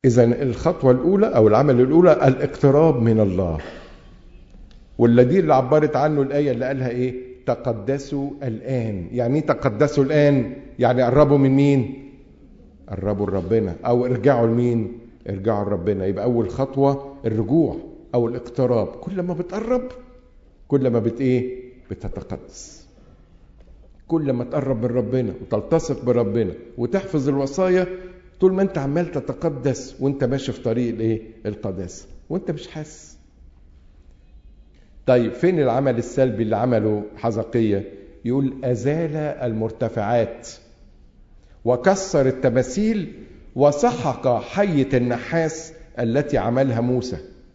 إذن الخطوة الأولى أو العمل الأولى الاقتراب من الله. والذي اللي عبرت عنه الآية اللي قالها إيه؟ تقدسوا الآن. يعني إيه تقدسوا الآن؟ يعني قربوا من مين؟ قربوا لربنا. أو ارجعوا لمين؟ ارجعوا لربنا. يبقى أول خطوة الرجوع أو الاقتراب. كل ما بتقرب كل ما بتتقدس. كل ما تقرب من ربنا وتلتصق بربنا وتحفظ الوصايا، طول ما انت عمال تتقدس وانت ماشي في طريق القداسة وانت مش حاسس. طيب فين العمل السلبي اللي عمله حزقية؟ يقول أزال المرتفعات وكسر التماثيل وسحق حية النحاس التي عملها موسى.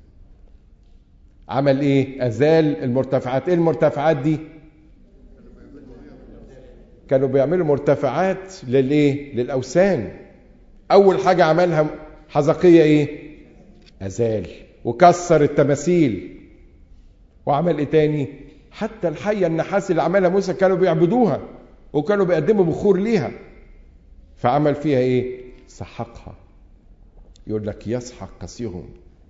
عمل ايه؟ أزال المرتفعات. ايه المرتفعات دي؟ كانوا بيعملوا مرتفعات للأوثان. أول حاجة عملها حزقية ايه؟ أزال وكسر التماثيل. وعمل ايه تاني؟ حتى الحية النحاس اللي عملها موسى كانوا بيعبدوها وكانوا بيقدموا بخور ليها، فعمل فيها ايه؟ سحقها. يقول لك يسحق قسيهم.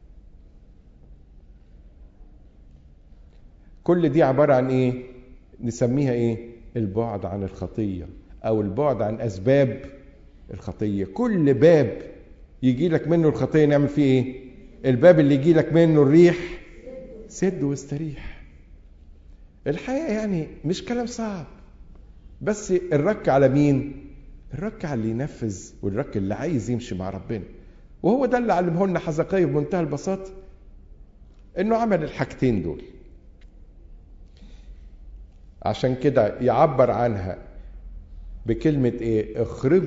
كل دي عبارة عن ايه؟ نسميها ايه؟ البعد عن الخطية او البعد عن اسباب الخطية. كل باب يجي لك منه الخطية نعمل فيه ايه؟ الباب اللي يجي لك منه الريح سد واستريح. الحقيقة يعني مش كلام صعب، بس الرك على مين؟ الرك على اللي ينفذ والرك اللي عايز يمشي مع ربنا. وهو ده اللي علمه لنا حزقية بمنتهى البساطة، انه عمل الحاجتين دول. عشان كده يعبر عنها بكلمة ايه؟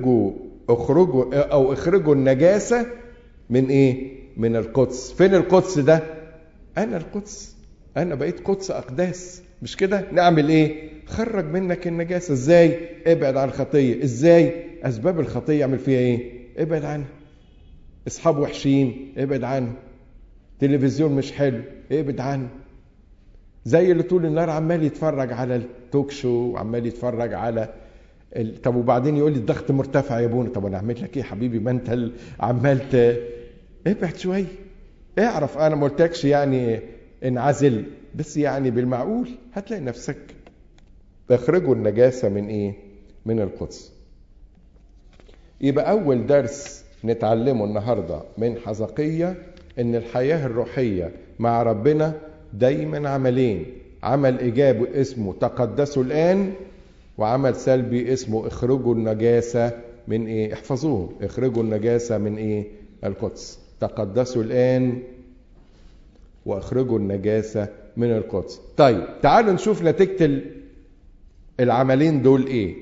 اخرجوا النجاسة من ايه؟ من القدس. فين القدس ده؟ انا القدس، انا بقيت قدس اقداس، مش كده؟ نعمل ايه؟ خرج منك النجاسة. ازاي؟ ابعد عن الخطية. ازاي؟ اسباب الخطية اعمل فيها ايه؟ ابعد عنها. اصحاب وحشين ابعد عنه. تلفزيون مش حلو ابعد عنه. زي اللي طول النهار عمال يتفرج على التوك شو وعمال يتفرج على طب وبعدين يقول لي الضغط مرتفع يا ابونا. طب انا اعمل لك ايه حبيبي؟ ما انت عمال ابعد شويه. اعرف انا ما قلتلكش يعني انعزل، بس يعني بالمعقول هتلاقي نفسك. اخرجوا النجاسه من ايه؟ من القدس. يبقى اول درس نتعلمه النهارده من حزقية ان الحياه الروحيه مع ربنا دايما عملين: عمل ايجابي اسمه تقدسوا الان، وعمل سلبي اسمه اخرجوا النجاسه من ايه؟ احفظوه. اخرجوا النجاسه من ايه؟ القدس. تقدسوا الان واخرجوا النجاسه من القدس. طيب تعالوا نشوف نتيجه العملين دول ايه.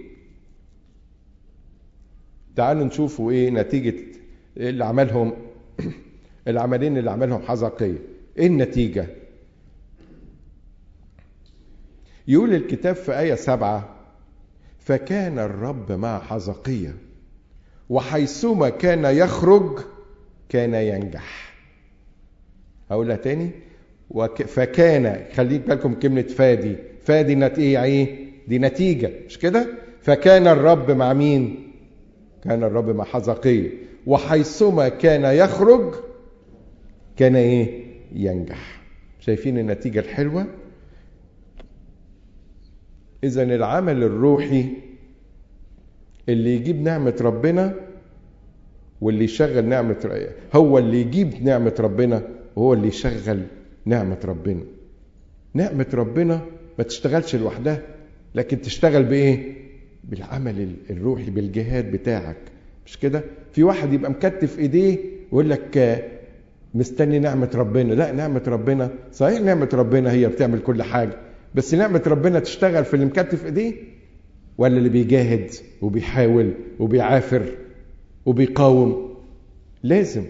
تعالوا نشوفوا ايه نتيجه اللي عملهم العملين اللي عملهم حزقية. ايه النتيجه؟ يقول الكتاب في آية 7: فكان الرب مع حزقية وحيثما كان يخرج كان ينجح. هقولها تاني. فكان، خليك بالكم كلمة فادي. فادي ايه؟ دي نتيجة، مش كده؟ فكان الرب مع مين؟ كان الرب مع حزقية وحيثما كان يخرج كان ايه؟ ينجح. شايفين النتيجة الحلوة؟ إذن العمل الروحي اللي يجيب نعمة ربنا واللي يشغل نعمة، هو اللي يجيب نعمة ربنا وهو اللي يشغل نعمة ربنا. نعمة ربنا ما تشتغلش لوحدها، لكن تشتغل بإيه؟ بالعمل الروحي، بالجهاد بتاعك، مش كده؟ في واحد يبقى مكتف إيديه ويقول لك مستني نعمة ربنا. لا، نعمة ربنا صحيح، نعمة ربنا هي بتعمل كل حاجة، بس نعمة ربنا تشتغل في اللي مكتف ايديه ولا اللي بيجاهد وبيحاول وبيعافر وبيقاوم؟ لازم.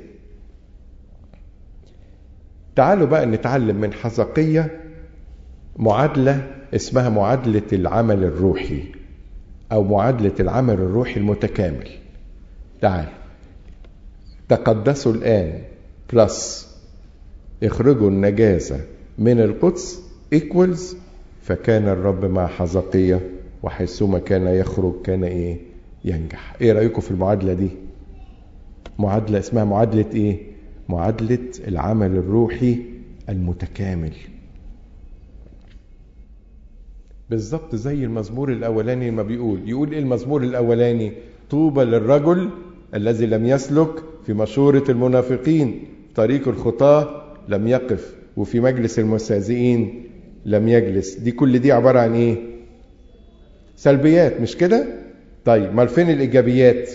تعالوا بقى نتعلم من حزقية معادلة اسمها معادلة العمل الروحي او معادلة العمل الروحي المتكامل. تعال. تقدسوا الآن بلس اخرجوا النجاسة من القدس equals فكان الرب مع حزقية وحيثما كان يخرج كان ايه؟ ينجح. ايه رأيكم في المعادلة دي؟ معادلة اسمها معادلة ايه؟ معادلة العمل الروحي المتكامل. بالظبط زي المزمور الاولاني ما يقول ايه المزمور الاولاني؟ طوبى للرجل الذي لم يسلك في مشورة المنافقين، طريق الخطاة لم يقف، وفي مجلس المستهزئين لم يجلس. دي كل دي عبارة عن ايه؟ سلبيات، مش كده؟ طيب ما فين الايجابيات؟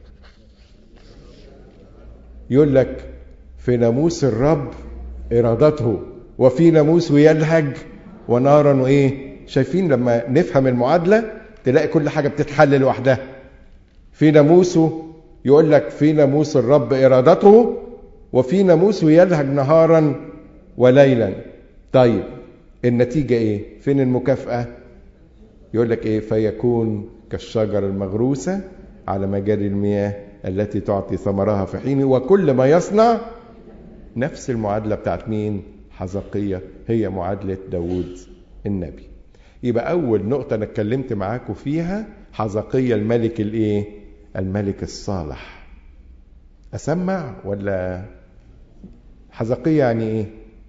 يقول لك في ناموس الرب ارادته، وفي ناموسه يلهج ونارا وايه. شايفين لما نفهم المعادلة تلاقي كل حاجة بتتحل لوحدها. في ناموسه يقول لك في ناموس الرب ارادته، وفي ناموسه يلهج نهارا وليلا. طيب النتيجة ايه؟ فين المكافأة؟ يقول لك ايه؟ فيكون كالشجر المغروسة على مجاري المياه التي تعطي ثمرها في حينه، وكل ما يصنع. نفس المعادلة بتاعت مين؟ حزقية، هي معادلة داود النبي. يبقى أول نقطة أنا اتكلمت معاكم فيها حزقية الملك الإيه؟ الملك الصالح. أسمع ولا؟ حزقية يعني إيه؟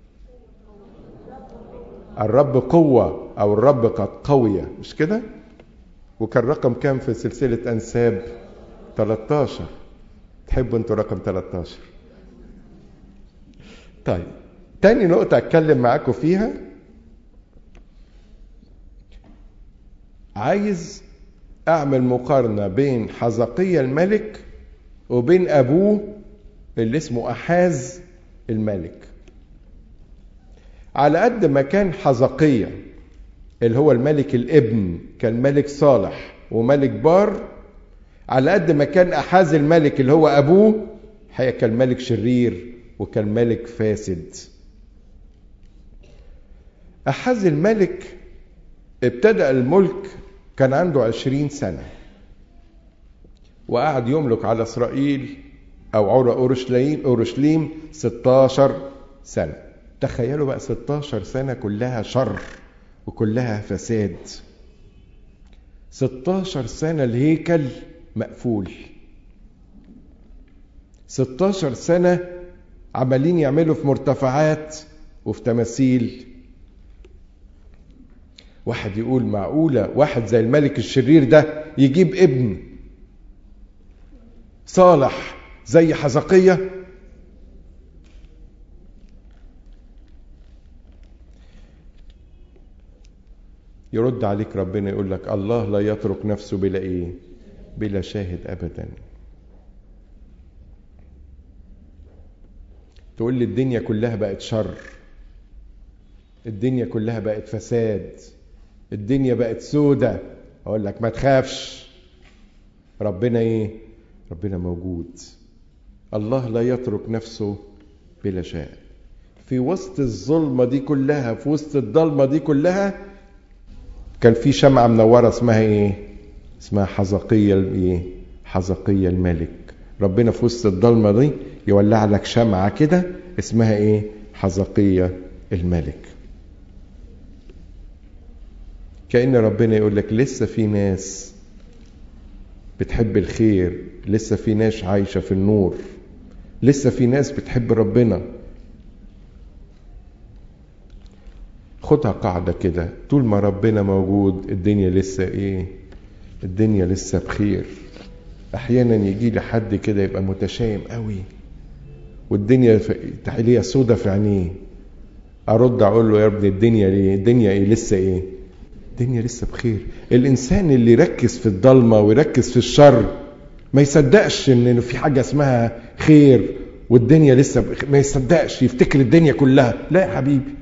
الرب قوة أو الرب قد قوية، مش كده؟ وكان رقم كام في سلسلة أنساب؟ 13. تحبوا أنتوا رقم 13؟ طيب تاني نقطة أتكلم معاكم فيها، عايز أعمل مقارنة بين حزقية الملك وبين أبوه اللي اسمه أحاز الملك. على قد ما كان حزقية اللي هو الملك الابن كان ملك صالح وملك بار، على قد ما كان أحاز الملك اللي هو أبوه كان ملك شرير وكان ملك فاسد. أحاز الملك ابتدأ الملك كان عنده 20 سنة، وقعد يملك على إسرائيل أو على أورشليم 16 سنة. تخيلوا بقى 16 سنة كلها شر وكلها فساد. 16 سنة الهيكل مقفول، 16 سنة عمالين يعملوا في مرتفعات وفي تماثيل. واحد يقول معقولة واحد زي الملك الشرير ده يجيب ابن صالح زي حزقية؟ يرد عليك ربنا يقول لك الله لا يترك نفسه بلا ايه؟ بلا شاهد ابدا. تقول لي الدنيا كلها بقت شر، الدنيا كلها بقت فساد، الدنيا بقت سودة. اقول لك ما تخافش، ربنا ايه؟ ربنا موجود. الله لا يترك نفسه بلا شاهد. في وسط الظلمة دي كلها، في وسط الضلمة دي كلها، كان في شمعة منورة اسمها ايه؟ اسمها حزقية الايه؟ حزقية الملك. ربنا في وسط الضلمة دي يولع لك شمعة كده اسمها ايه؟ حزقية الملك. كأن ربنا يقول لك لسه في ناس بتحب الخير، لسه في ناس عايشة في النور، لسه في ناس بتحب ربنا. خدها قاعدة كده، طول ما ربنا موجود الدنيا لسه ايه؟ الدنيا لسه بخير. احيانا يجي لي حد كده يبقى متشائم قوي والدنيا تحليها سودة في عينيه، ارد اقول له يا ابني الدنيا ليه؟ الدنيا ايه؟ لسه ايه؟ الدنيا لسه بخير. الانسان اللي يركز في الضلمة ويركز في الشر ما يصدقش ان في حاجة اسمها خير والدنيا لسه ما يصدقش، يفتكر الدنيا كلها. لا يا حبيبي،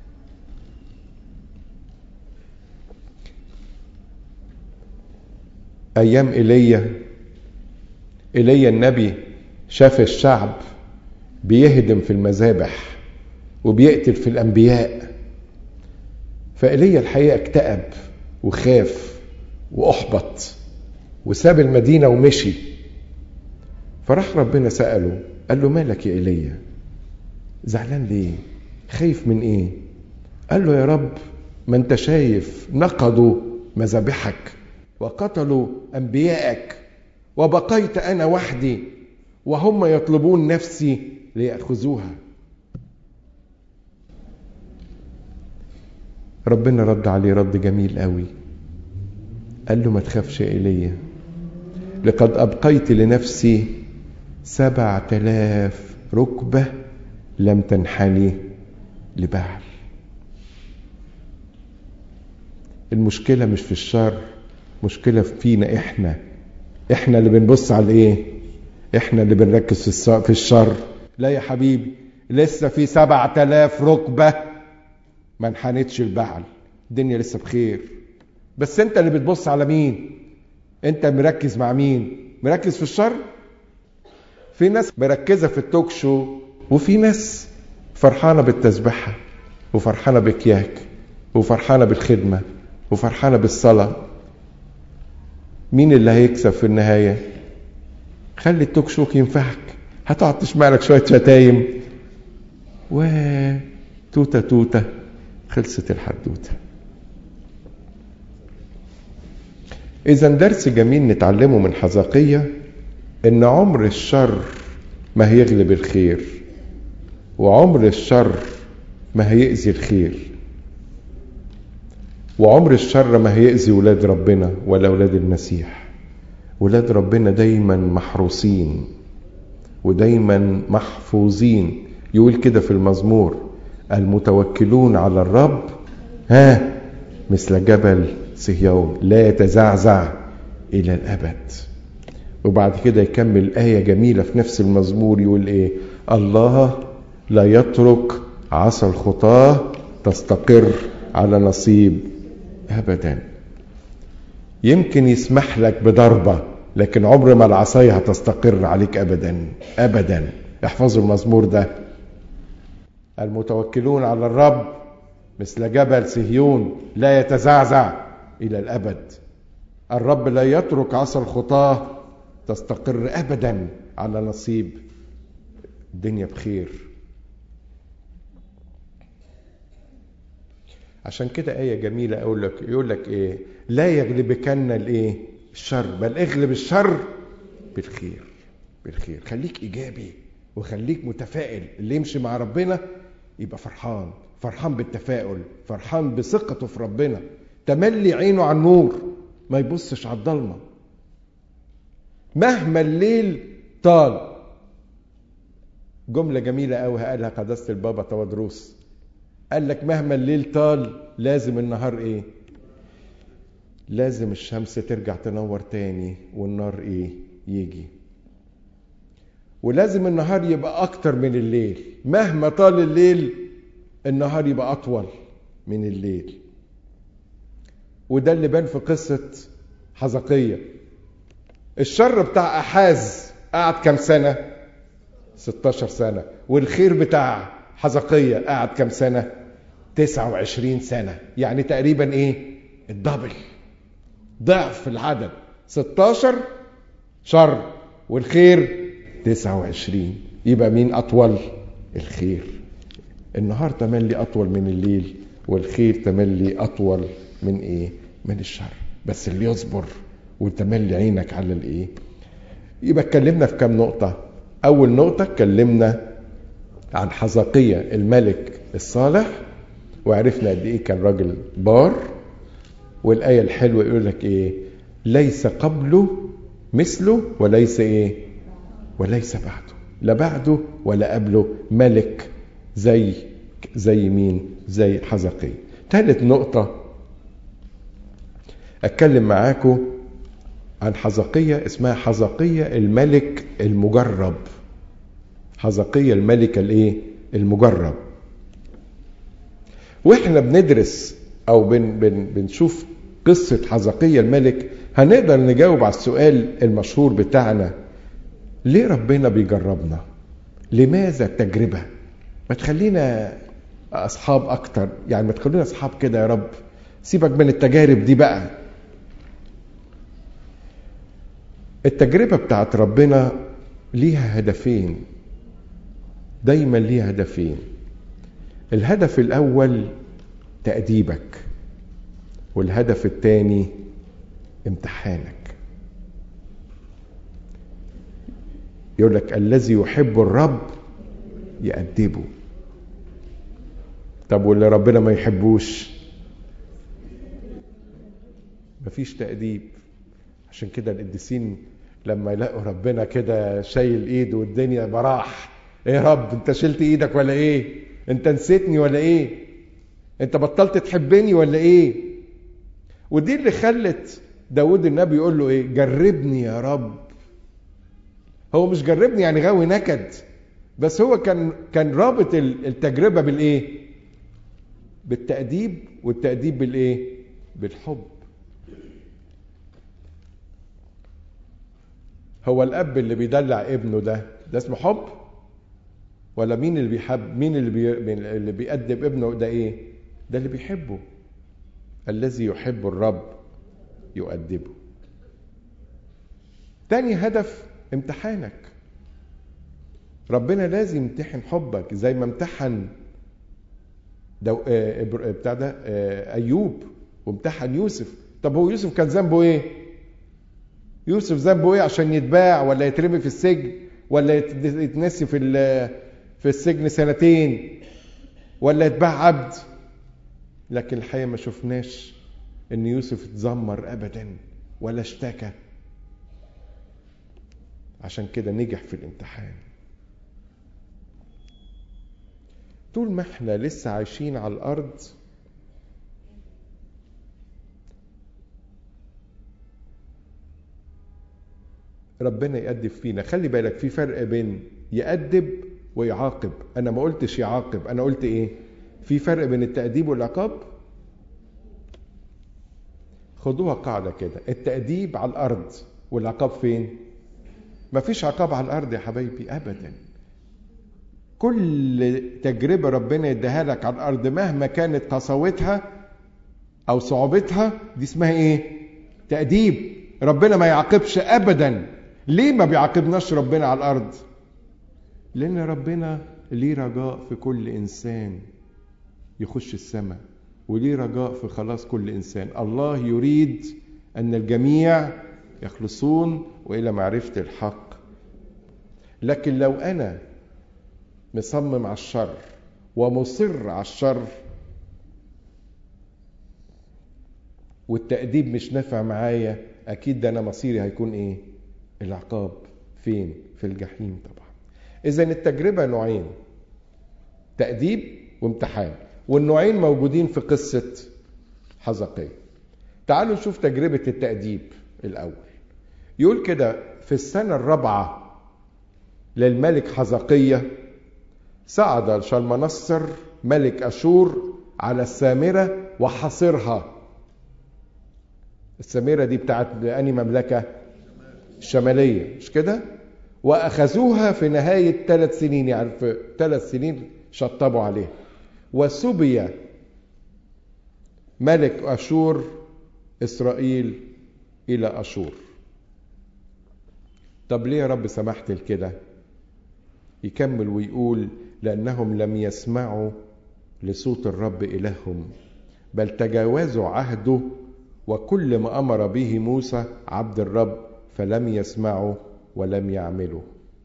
ايام ايليا النبي شاف الشعب بيهدم في المذابح وبيقتل في الانبياء، فايليا الحقيقه اكتئب وخاف واحبط وساب المدينه ومشي. فراح ربنا ساله، قال له مالك يا ايليا؟ زعلان ليه؟ خايف من ايه؟ قال له يا رب ما انت شايف نقضوا مذابحك وقتلوا انبيائك وبقيت انا وحدي وهم يطلبون نفسي ليأخذوها. ربنا رد عليه رد جميل قوي، قال له ما تخافش يا إيليا، لقد أبقيت لنفسي 7000 ركبة لم تنحني لبعل. المشكلة مش في الشر، مشكلة فينا احنا اللي بنبص على ايه، احنا اللي بنركز في الشر. لا يا حبيبي، لسه في 7000 ركبة ما انحنتش لبعل، الدنيا لسه بخير. بس انت اللي بتبص على مين؟ انت مركز مع مين؟ مركز في الشر. في ناس مركزة في التوك شو، وفي ناس فرحانة بالتسبيحة وفرحانة بكياك وفرحانة بالخدمة وفرحانة بالصلاة. مين اللي هيكسب في النهاية؟ خلي التوك شو ينفعك، هتقعد تسمع لك شوية شتايم توتة توتة خلصت الحدوتة. إذا درس جميل نتعلمه من حزقية، إن عمر الشر ما هيغلب الخير، وعمر الشر ما هيأذي الخير، وعمر الشر ما هيأذي ولاد ربنا ولا ولاد المسيح. ولاد ربنا دايما محروسين ودايما محفوظين. يقول كده في المزمور: المتوكلون على الرب مثل جبل صهيون لا يتزعزع إلى الأبد. وبعد كده يكمل آية جميلة في نفس المزمور، يقول إيه؟ الله لا يترك عصا الخطاة تستقر على نصيب أبدا. يمكن يسمح لك بضربة، لكن عمر ما العصاية هتستقر عليك أبدا أبدا. احفظوا المزمور ده: المتوكلون على الرب مثل جبل صهيون لا يتزعزع إلى الأبد. الرب لا يترك عصا الخطاة تستقر أبدا على نصيب. الدنيا بخير. عشان كده آية جميلة يقول لك إيه؟ لا يغلبكن الإيه؟ الشر، بل اغلب الشر بالخير. بالخير. خليك إيجابي وخليك متفائل. اللي يمشي مع ربنا يبقى فرحان بالتفاؤل، فرحان بثقته في ربنا، تملي عينه على النور، ما يبصش على الضلمة مهما الليل طال. جملة جميلة قوي قالها قداسة البابا تودروس، قال لك مهما الليل طال لازم النهار ايه؟ لازم الشمس ترجع تنور تاني والنار ايه؟ يجي. ولازم النهار يبقى اكتر من الليل، مهما طال الليل النهار يبقى اطول من الليل. وده اللي بان في قصة حزقية. الشر بتاع أحاز قعد كم سنة؟ 16 سنة. والخير بتاع حزقية قعد كم سنة؟ 29 سنة. يعني تقريبا ايه؟ الدبل، ضعف العدد. 16 شر والخير 29. يبقى مين أطول؟ الخير. النهار تملي أطول من الليل، والخير تملي أطول من ايه؟ من الشر. بس اللي يصبر وتملي عينك على الايه. يبقى اتكلمنا في كام نقطة. اول نقطة اتكلمنا عن حزقية الملك الصالح، وعرفنا قد ايه كان راجل بار. والآية الحلوة يقول لك ايه؟ ليس قبله مثله وليس ايه؟ وليس بعده. لا بعده ولا قبله ملك زي مين؟ زي حزقية. ثالث نقطة اتكلم معاكم عن حزقية، اسمها حزقية الملك المجرب. حزقية الملك الايه؟ المجرب. واحنا بندرس او بنشوف قصة حزقية الملك هنقدر نجاوب على السؤال المشهور بتاعنا: ليه ربنا بيجربنا؟ لماذا التجربة؟ ما تخلينا اصحاب اكتر، يعني ما تخلينا اصحاب كده يا رب، سيبك من التجارب دي بقى. التجربة بتاعت ربنا ليها هدفين، دايما ليها هدفين. الهدف الأول تأديبك، والهدف الثاني امتحانك. يقول لك الذي يحب الرب يأدبه. طب واللي ربنا ما يحبوش مفيش تأديب. عشان كده القديسين لما يلاقوا ربنا كده شايل ايده والدنيا براح، ايه يا رب انت شلت ايدك ولا ايه؟ انت نسيتني ولا ايه؟ انت بطلت تحبني ولا ايه؟ ودي اللي خلت داود النبي يقول له ايه؟ جربني يا رب. هو مش جربني يعني غاوي نكد، بس هو كان رابط التجربة بالايه؟ بالتأديب، والتأديب بالايه؟ بالحب. هو الاب اللي بيدلع ابنه ده اسمه حب؟ ولا مين اللي بيحب؟ مين اللي بيأدب ابنه ده ايه؟ ده اللي بيحبه. الذي يحب الرب يؤدبه. تاني هدف امتحانك. ربنا لازم يمتحن حبك زي ما امتحن ايوب وامتحن يوسف. طب هو يوسف كان ذنبه ايه؟ يوسف ذنبه ايه عشان يتباع ولا يترمي في السجن ولا يتنسي في السجن سنتين ولا يتباع عبد؟ لكن الحقيقة ما شفناش ان يوسف اتذمر ابدا ولا اشتكى. عشان كده نجح في الامتحان. طول ما احنا لسه عايشين على الارض ربنا يأدب فينا. خلي بالك في فرق بين يأدب ويعاقب. انا ما قلتش يعاقب، انا قلت ايه؟ في فرق بين التأديب والعقاب. خدوها قاعدة كده، التأديب على الارض والعقاب فين؟ مفيش عقاب على الارض يا حبايبي ابدا. كل تجربة ربنا يديها لك على الارض مهما كانت قساوتها او صعوبتها دي اسمها ايه؟ تأديب. ربنا ما يعاقبش ابدا. ليه ما بيعاقبناش ربنا على الارض؟ لان ربنا ليه رجاء في كل انسان يخش السماء، وليه رجاء في خلاص كل انسان. الله يريد ان الجميع يخلصون والى معرفة الحق. لكن لو انا مصمم على الشر ومصر على الشر والتأديب مش نافع معايا، اكيد ده انا مصيري هيكون ايه؟ العقاب. فين؟ في الجحيم طبعا. اذا التجربة نوعين، تأديب وامتحان، والنوعين موجودين في قصة حزقية. تعالوا نشوف تجربة التأديب الاول. يقول كده في السنة 4 للملك حزقية صعد شلمنصر ملك أشور على السامرة وحاصرها. السامرة دي بتاعت أنهي مملكة؟ الشمالية مش كده؟ وأخذوها في نهاية 3 سنين، يعني في 3 سنين شطبوا عليها. وسبي ملك أشور إسرائيل إلى أشور. طب ليه يا رب سمحت لكده؟ يكمل ويقول لأنهم لم يسمعوا لصوت الرب إلههم بل تجاوزوا عهده وكل ما أمر به موسى عبد الرب فلم يسمعوا ولم يعملوا.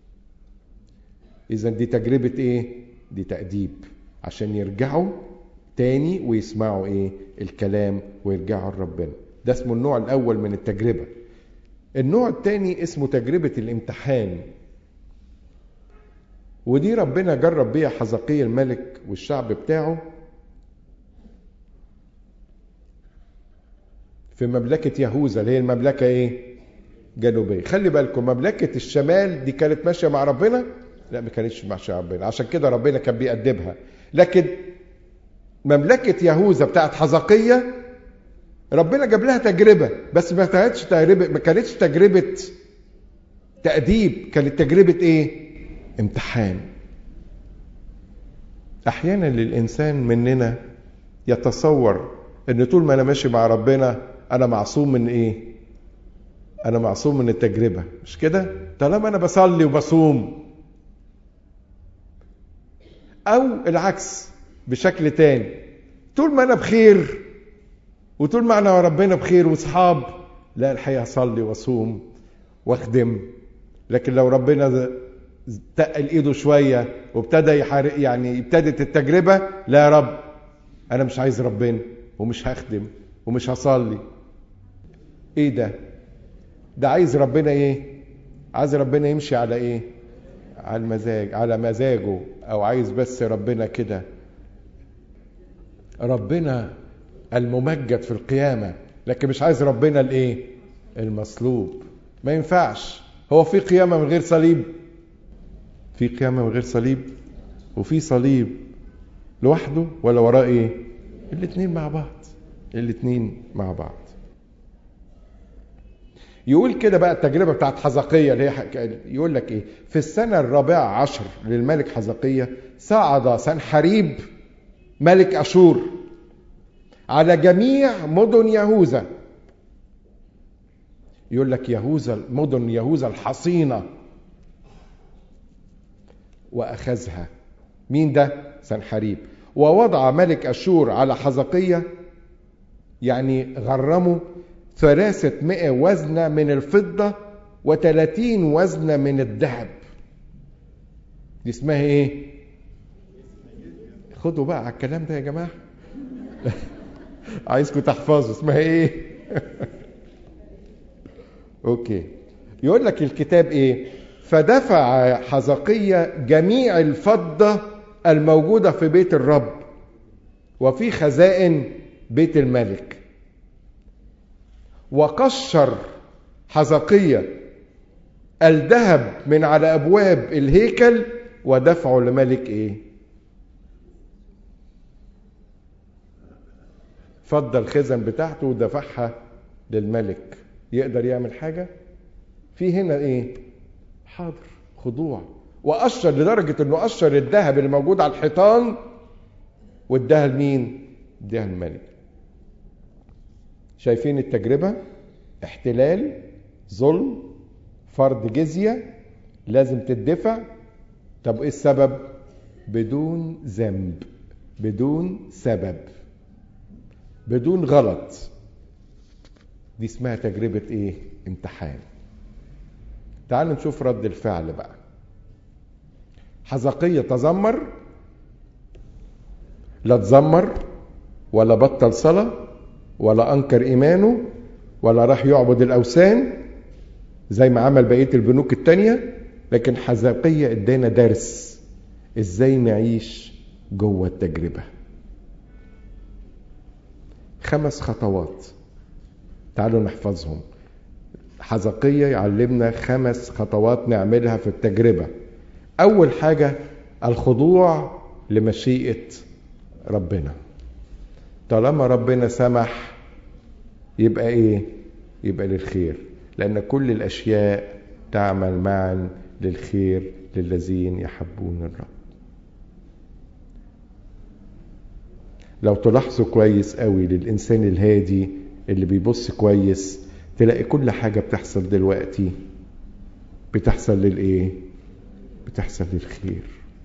إذن دي تجربة إيه؟ دي تأديب عشان يرجعوا تاني ويسمعوا إيه؟ الكلام ويرجعوا لربنا. ده اسمه النوع الأول من التجربة. النوع الثاني اسمه تجربة الامتحان، ودي ربنا جرب بيها حزقية الملك والشعب بتاعه في مملكة يهوذا اللي هي المملكة ايه؟ جنوبية. خلي بالكم مملكة الشمال دي كانت ماشية مع ربنا؟ لا ما كانتش ماشية مع ربنا، عشان كده ربنا كان بيأدبها. لكن مملكة يهوذا بتاعت حزقية ربنا جاب لها تجربة، بس ما كانتش تجربة تأديب، كانت تجربة ايه؟ امتحان. احيانا للانسان مننا يتصور ان طول ما انا ماشي مع ربنا انا معصوم من ايه؟ انا معصوم من التجربة، مش كده؟ طالما انا بصلي وبصوم. او العكس بشكل تاني، طول ما انا بخير وطول ما انا ربنا بخير واصحاب، لا الحقيقة اصلي واصوم واخدم. لكن لو ربنا تقل ايده شوية وابتدى يحارق، يعني ابتدت التجربة، لا يا رب انا مش عايز ربنا ومش هخدم ومش هصلي. ايه ده عايز ربنا ايه؟ عايز ربنا يمشي على ايه؟ على المزاج، على مزاجه، او عايز بس ربنا كده. ربنا الممجد في القيامة، لكن مش عايز ربنا الايه؟ المصلوب. ما ينفعش. هو في قيامة من غير صليب؟ في قيامة من غير صليب؟ وفي صليب لوحده ولا وراه ايه؟ الاتنين مع بعض. الاتنين مع بعض. يقول كده بقى التجربة بتاعت حزقية اللي هي يقول لك ايه؟ في السنة 14 للملك حزقية صعد سنحريب ملك أشور على جميع مدن يهوذا. يقول لك يهوذا، مدن يهوذا الحصينة، وأخذها. مين ده؟ سنحريب. ووضع ملك أشور على حزقية، يعني غرمه 300 وزنة من الفضة و30 وزنة من الذهب. دي اسمها ايه؟ خدوا بقى على الكلام ده يا جماعة. عايزكم تحفظوا اسمها ايه. اوكي. يقول لك الكتاب ايه؟ فدفع حزقية جميع الفضة الموجودة في بيت الرب وفي خزائن بيت الملك، وقشر حزقية الذهب من على أبواب الهيكل ودفعه لملك ايه؟ فض الخزن بتاعته ودفعها للملك. يقدر يعمل حاجة؟ في هنا ايه؟ حاضر، خضوع. وقشر لدرجة انه قشر الذهب اللي موجود على الحيطان واداها لمين؟ اداها الملك. شايفين التجربة؟ احتلال، ظلم، فرض جزية لازم تدفع. طب ايه السبب؟ بدون ذنب، بدون سبب، بدون غلط. دي اسمها تجربة ايه؟ امتحان. تعالوا نشوف رد الفعل بقى. حزقية تذمر؟ لا تذمر ولا بطل صلاة ولا انكر ايمانه ولا راح يعبد الاوثان زي ما عمل بقية البنوك التانية. لكن حزقية ادانا درس ازاي نعيش جوه التجربة. 5 خطوات تعالوا نحفظهم. حزقية يعلمنا 5 خطوات نعملها في التجربة. أول حاجة الخضوع لمشيئة ربنا. طالما ربنا سمح يبقى إيه؟ يبقى للخير، لأن كل الأشياء تعمل معا للخير للذين يحبون الرب. لو تلاحظوا كويس قوي للإنسان الهادي اللي بيبص كويس تلاقي كل حاجة بتحصل دلوقتي بتحصل للإيه؟ بتحصل للخير.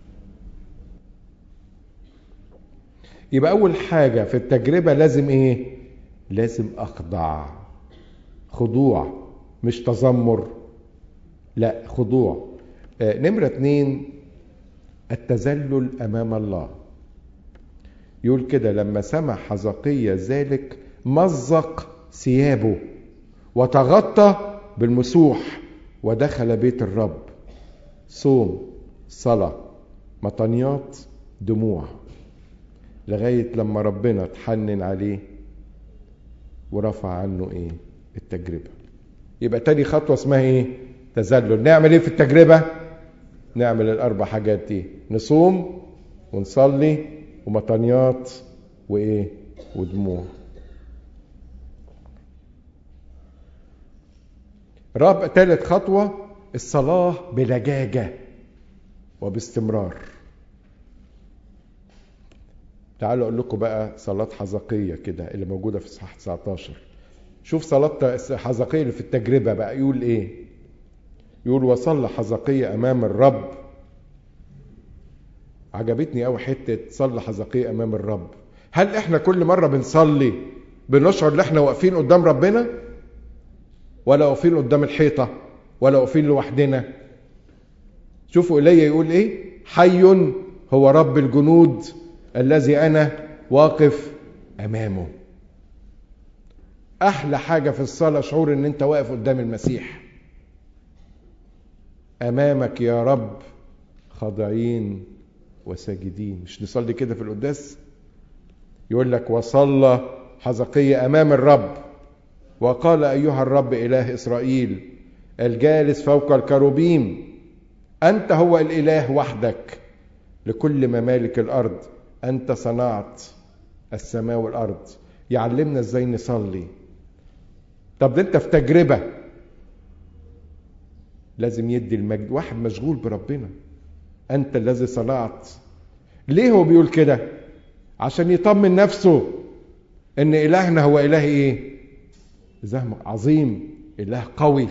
يبقى أول حاجة في التجربة لازم إيه؟ لازم أخضع. خضوع، مش تذمر، لا خضوع. نمرة 2 التذلل أمام الله. يقول كده لما سمع حزقية ذلك مزق ثيابه وتغطى بالمسوح ودخل بيت الرب. صوم، صلاة، مطنيات، دموع، لغاية لما ربنا تحنن عليه ورفع عنه ايه؟ التجربة. يبقى تاني خطوة اسمها ايه؟ تذلل. نعمل ايه في التجربة؟ نعمل ال4 حاجات دي: نصوم ونصلي ومطنيات وايه؟ ودموع. ثالث خطوة الصلاة بلجاجة وباستمرار. تعالوا اقول لكم بقى صلاة حزقية كده اللي موجودة في اصحاح 19. شوف صلاة حزقية اللي في التجربة بقى يقول ايه؟ يقول وصلى حزقية امام الرب. عجبتني قوي حتة صلى حزقية امام الرب. هل احنا كل مرة بنصلي بنشعر ان احنا واقفين قدام ربنا ولا واقفين قدام الحيطة ولا واقفين لوحدنا؟ شوفوا إلي يقول ايه؟ حي هو رب الجنود الذي انا واقف امامه. احلى حاجة في الصلاة شعور ان انت واقف قدام المسيح. امامك يا رب خاضعين وساجدين. مش نصلي كده في القداس؟ يقول لك وصلى حزقية امام الرب وقال ايها الرب اله اسرائيل الجالس فوق الكروبيم، انت هو الاله وحدك لكل ممالك الارض، انت صنعت السماء والارض. يعلمنا ازاي نصلي. طب ده انت في تجربة لازم يدي المجد. واحد مشغول بربنا، انت الذي صنعت. ليه هو بيقول كده؟ عشان يطمن نفسه ان الهنا هو اله ايه؟ اله عظيم، اله قوي.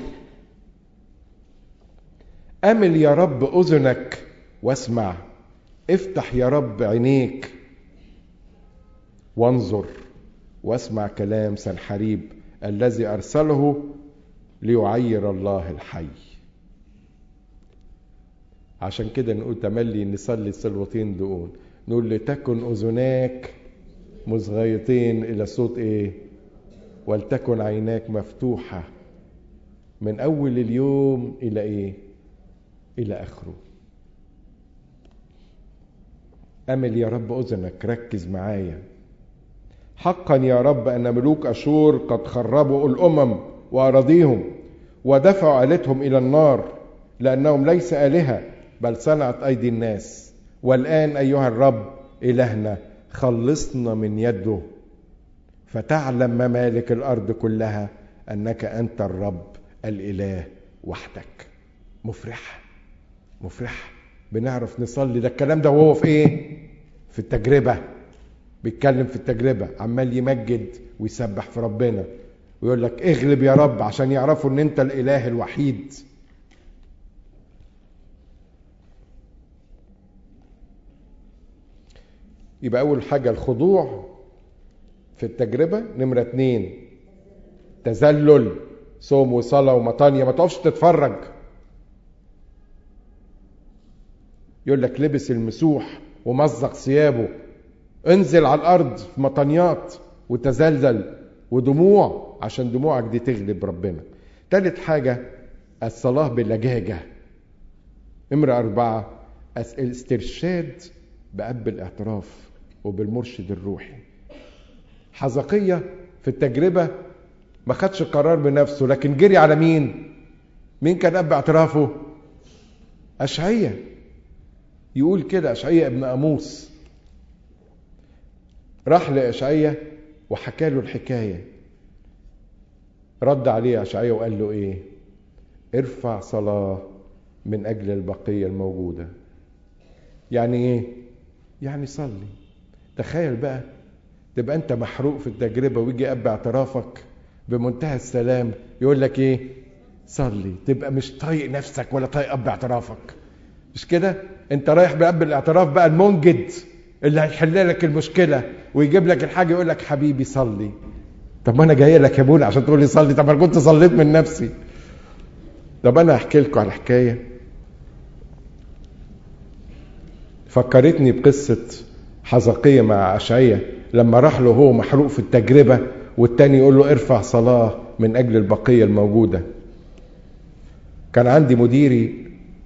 امل يا رب اذنك واسمع، افتح يا رب عينيك وانظر واسمع كلام سنحريب الذي ارسله ليعير الله الحي. عشان كده نقول تملي نصلي الصلوتين دول، نقول لتكن اذناك مصغيتين الى صوت ايه؟ ولتكن عيناك مفتوحة من اول اليوم الى ايه؟ الى اخره. امل يا رب اذنك، ركز معايا. حقا يا رب ان ملوك اشور قد خربوا الامم واراضيهم ودفعوا آلتهم الى النار، لانهم ليس آلهة بل صنعت ايدي الناس. والان ايها الرب الهنا خلصنا من يده، فتعلم ممالك الارض كلها انك انت الرب الاله وحدك. مفرح مفرح. بنعرف نصلي ده الكلام ده وهو في ايه؟ في التجربة. بيتكلم في التجربة، عمال يمجد ويسبح في ربنا ويقول لك اغلب يا رب، عشان يعرفوا ان انت الاله الوحيد. يبقى اول حاجة الخضوع في التجربة. نمرة 2 تذلل، صوم وصلاة ومطانية. ما تقفش تتفرج. يقول لك لبس المسوح ومزق ثيابه، انزل على الارض في مطانيات وتزلزل ودموع، عشان دموعك دي تغلب ربنا. ثالث حاجة الصلاة بلجاجة. نمرة 4 الاسترشاد بأب الاعتراف وبالمرشد الروحي. حزقية في التجربة ما خدش قرار بنفسه، لكن جري على مين؟ مين كان أب اعترافه؟ أشعية. يقول كده أشعية ابن أموس راح لأشعية وحكى له الحكاية. رد عليه أشعية وقال له إيه؟ ارفع صلاة من أجل البقية الموجودة. يعني إيه؟ يعني صلي. تخيل بقى تبقى أنت محروق في التجربة ويجي أب اعترافك بمنتهى السلام يقول لك إيه؟ صلي. تبقى مش طايق نفسك ولا طايق أب اعترافك. مش كده؟ أنت رايح بأب الاعتراف بقى المنجد اللي هيحل لك المشكلة ويجيب لك الحاجة، يقول لك حبيبي صلي. طب ما أنا جاي لك يا ابونا عشان تقول لي صلي؟ طب أنا كنت صليت من نفسي. طب أنا هحكي لكم على حكاية فكرتني بقصة حزقية مع أشعية لما راح له هو محروق في التجربة والتاني يقول له ارفع صلاة من أجل البقية الموجودة. كان عندي مديري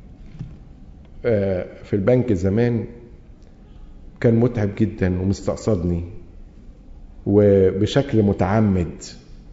في البنك زمان، كان متعب جدا ومستقصدني وبشكل متعمد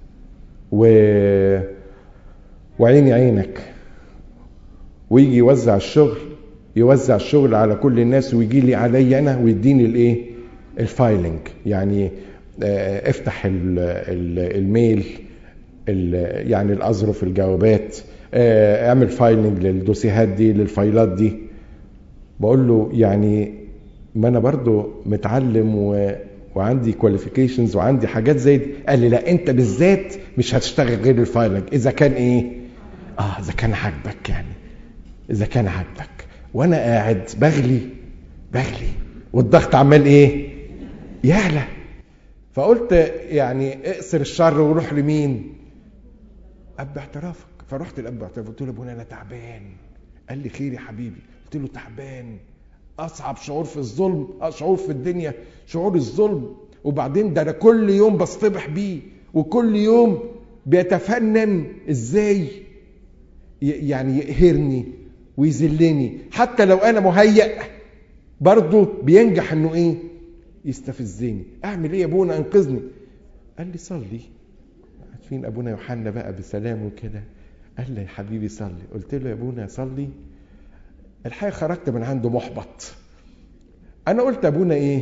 وعيني عينك، ويجي يوزع الشغل على كل الناس ويجي لي علي انا ويديني الايه؟ الفايلنج. يعني افتح الميل، يعني الاظرف، الجوابات، اعمل فايلنج للدوسيهات دي، للفايلات دي. بقول له يعني ما انا برضو متعلم وعندي كواليفيكيشنز وعندي حاجات زي دي. قال لي لا، انت بالذات مش هتشتغل غير الفايلنج اذا كان ايه؟ اذا كان عاجبك، يعني اذا كان عاجبك. وانا قاعد بغلي والضغط عمال ايه؟ يعلى. فقلت يعني اقصر الشر وروح لمين؟ اب اعترافك. فرحت لاب اعترافك قلت له ابونا انا تعبان قال لي خير يا حبيبي. قلت له تعبان، اصعب شعور في الظلم، شعور في الدنيا شعور الظلم. وبعدين ده انا كل يوم بصطبح بيه، وكل يوم بيتفنن ازاي يعني يقهرني ويذلني، حتى لو انا مهيأ برضه بينجح انه ايه يستفزني. اعمل ايه يا ابونا انقذني؟ قال لي صلي. عارفين ابونا يوحنا بقى بسلامه كده، قال لي يا حبيبي صلي. قلت له يا ابونا صلي. الحقيقه خرجت من عنده محبط. انا قلت ابونا ايه؟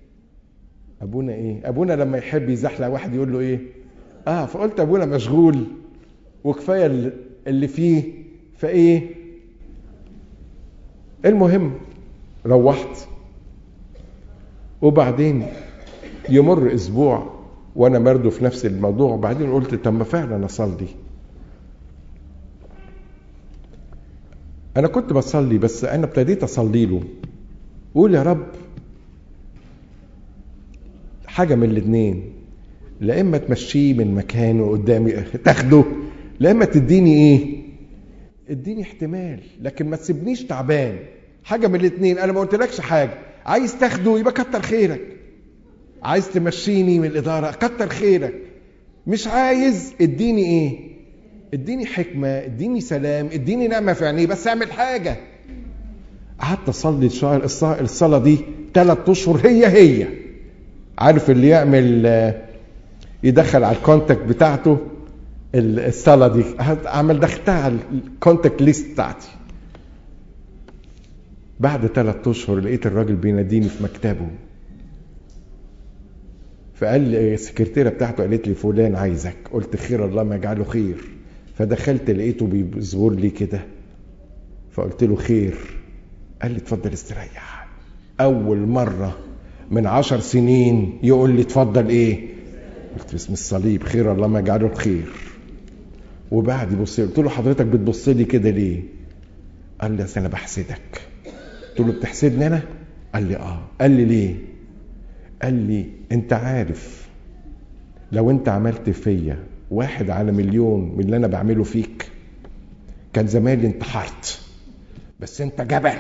ابونا لما يحب يزحلق واحد يقول له ايه؟ فقلت ابونا مشغول وكفايه اللي فيه فايه. المهم روحت، وبعدين يمر اسبوع وانا برضه في نفس الموضوع، وبعدين قلت طب ما فعلا اصلي. انا كنت بصلي، بس انا ابتديت اصلي له، قول يا رب حاجه من الاثنين، لا اما تمشيه من مكانه قدامي تاخده، لا اما تديني ايه؟ اديني احتمال، لكن ما تسيبنيش تعبان. حاجه من الاثنين. انا ما قلتلكش حاجه، عايز تاخده يبقى كتر خيرك، عايز تمشيني من الاداره كتر خيرك، مش عايز اديني ايه؟ اديني حكمه، اديني سلام، اديني نعمه في عينيه، بس اعمل حاجه. قعدت اصلي الصلاه دي 3 اشهر هي. عارف اللي يعمل يدخل على الكونتاكت بتاعته الصلاه دي، دخلتها على الكونتاكت ليست بتاعتي. بعد 3 اشهر لقيت الراجل بيناديني في مكتبه، فقال لي السكرتيره بتاعته قالت لي فلان عايزك. قلت خير الله ما يجعله خير. فدخلت لقيته بيزور لي كده، فقلت له خير. قال لي اتفضل استريح. اول مره من 10 سنين يقول لي اتفضل ايه؟ قلت باسم الصليب خير الله ما يجعله خير. وبعد يبص قلت له حضرتك بتبص لي كده ليه؟ قال لي انا بحسدك. قلت له بتحسدني انا؟ قال لي قال لي ليه؟ قال لي انت عارف لو انت عملت فيا 1 على مليون من اللي انا بعمله فيك كان زماني انتحرت، بس انت جبل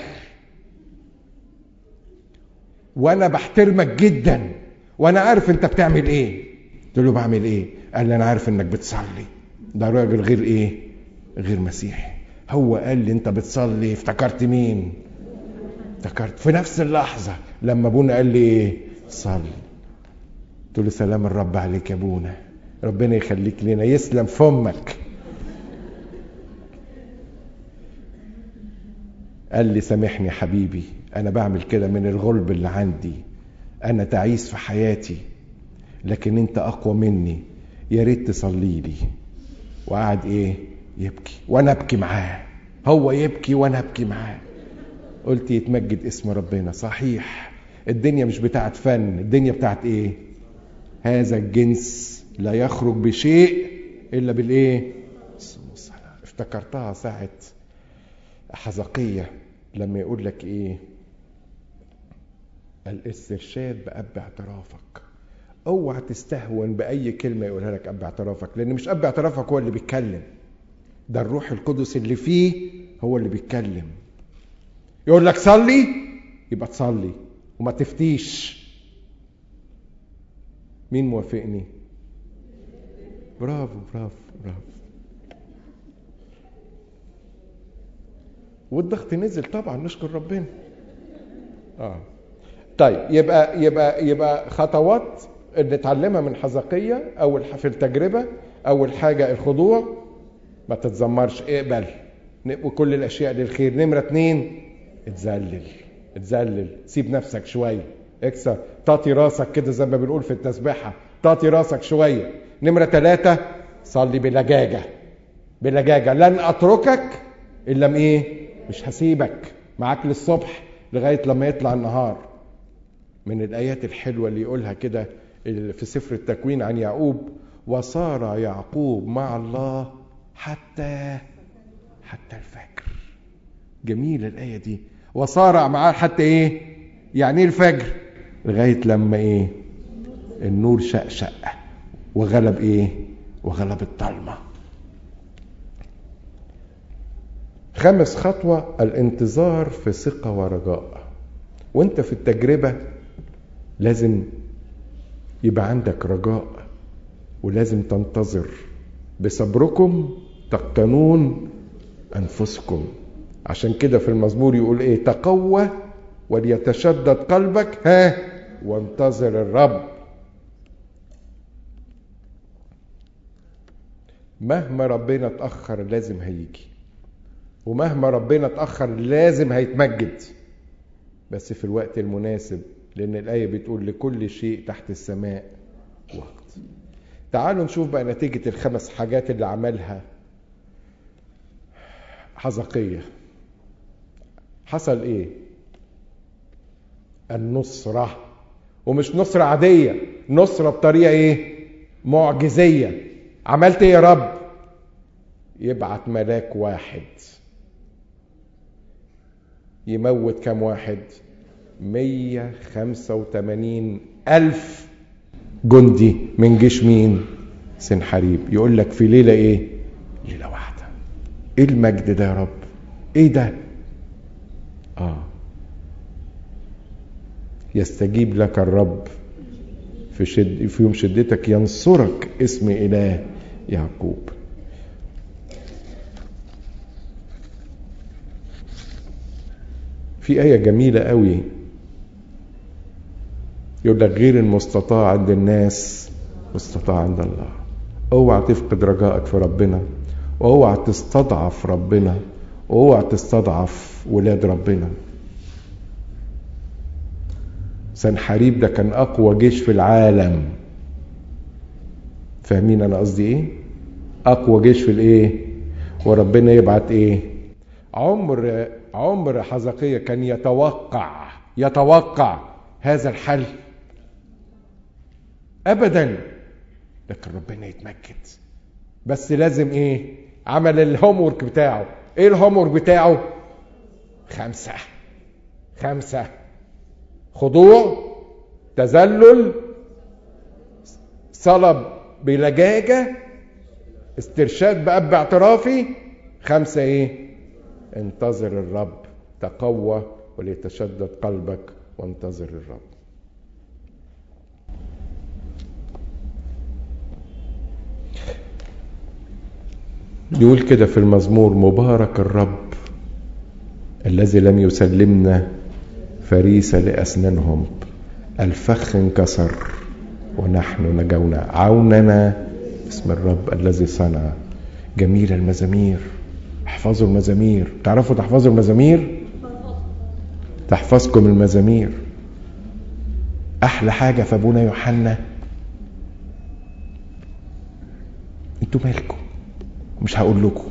وانا بحترمك جدا وانا عارف انت بتعمل ايه. قلت له بعمل ايه؟ قال لي انا عارف انك بتصلي. ده راجل غير ايه؟ غير مسيحي. هو قال لي انت بتصلي، افتكرت مين؟ افتكرت في نفس اللحظه لما ابونا قال لي ايه؟ صلي. قلت له سلام الرب عليك يا ابونا، ربنا يخليك لنا، يسلم فمك. قال لي سامحني يا حبيبي، انا بعمل كده من الغلب اللي عندي، انا تعيس في حياتي، لكن انت اقوى مني، يا ريت تصلي لي. وقعد ايه؟ يبكي وانا ابكي معاه، هو يبكي وانا ابكي معاه. قلت يتمجد اسم ربنا. صحيح الدنيا مش بتاعت فن، الدنيا بتاعت ايه؟ هذا الجنس لا يخرج بشيء الا بالايه؟ الصلاة. افتكرتها ساعة حزقية لما يقول لك ايه؟ الاسترشاد بأب اعترافك. اوعى تستهون باي كلمة يقولها لك اب اعترافك، لان مش اب اعترافك هو اللي بيتكلم، ده الروح القدس اللي فيه هو اللي بيتكلم. يقول لك صلي يبقى تصلي وما تفتيش. مين موافقني؟ برافو برافو برافو. والضغط نزل طبعا، نشكر ربنا. طيب يبقى خطوات نتعلمها من حزقية. اول في التجربة، اول حاجة الخضوع، ما تتذمرش، اقبل وكل الاشياء للخير. نمرة 2 اتذلل، سيب نفسك شوية، اكسر، تعطي راسك كده زي ما بنقول في التسبيحة، تعطي راسك شوية. نمرة 3 صلي بلجاجة، لن اتركك الا ايه؟ مش هسيبك، معاك للصبح لغاية لما يطلع النهار. من الآيات الحلوة اللي يقولها كده في سفر التكوين عن يعقوب: وصار يعقوب مع الله حتى الفجر. جميل الآية دي، وصار معاه حتى ايه؟ يعني ايه الفجر؟ لغاية لما ايه؟ النور شق وغلب ايه؟ وغلب الظلمة. خامس خطوة الانتظار في ثقة ورجاء. وانت في التجربة لازم يبقى عندك رجاء، ولازم تنتظر. بصبركم تقتنون أنفسكم. عشان كده في المزمور يقول ايه؟ تقوى وليتشدد قلبك وانتظر الرب. مهما ربنا اتأخر لازم هيجي، ومهما ربنا اتأخر لازم هيتمجد، بس في الوقت المناسب، لأن الآية بتقول لكل شيء تحت السماء وقت. تعالوا نشوف بقى نتيجة الخمس حاجات اللي عملها حزقية. حصل ايه؟ النصرة، ومش نصرة عادية، نصرة بطريقة ايه؟ معجزية. عملت ايه يا رب؟ يبعت ملاك واحد يموت كم واحد؟ 185,000 جندي من جيش مين؟ سنحريب. يقول لك في ليلة ايه؟ ليلة واحدة. ايه المجد ده يا رب؟ ايه ده؟ يستجيب لك الرب في يوم شدتك، ينصرك اسم إله يعقوب. في آية جميلة قوي يقول لك غير المستطاع عند الناس مستطاع عند الله. اوعى تفقد رجائك في ربنا، واوعى تستضعف ربنا، واوعى تستضعف ولاد ربنا. سنحريب ده كان اقوى جيش في العالم. فاهمين انا قصدي ايه؟ اقوى جيش في الايه؟ وربنا يبعت ايه؟ عمر حزقية كان يتوقع هذا الحل ابدا، لكن ربنا يتمجد. بس لازم ايه؟ عمل الهومورك بتاعه. ايه الهومورك بتاعه؟ 5: خضوع، تذلل، صلب بلجاجة، استرشاد بأب اعترافي. 5 ايه؟ انتظر الرب. تقوى وليتشدد قلبك وانتظر الرب. يقول كده في المزمور: مبارك الرب الذي لم يسلمنا فريسة لأسنانهم، الفخ انكسر ونحن نجونا، عوننا اسم الرب الذي صنع. جميلة المزامير. احفظوا المزامير. تعرفوا تحفظوا المزامير؟ تحفظكم المزامير. احلى حاجة في ابونا يوحنا، انتوا مالكم؟ مش هقول لكم.